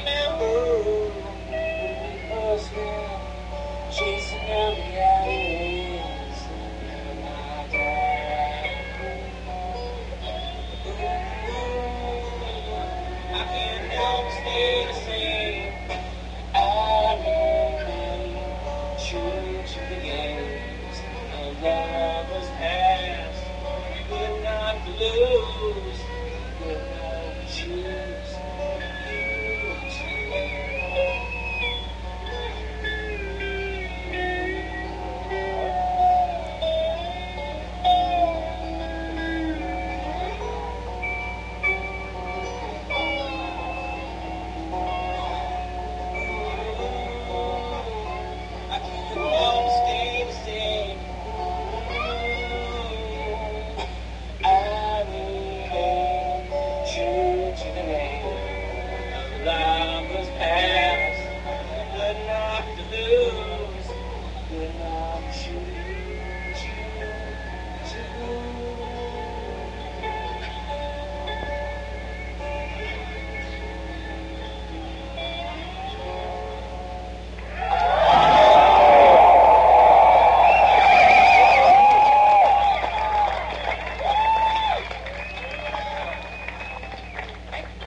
remember when we first met, chasing down the alleyways of my dad. I can't help but stay the same. I remain true to the games of lovers past. Good not to lose, good not to choose. Shoot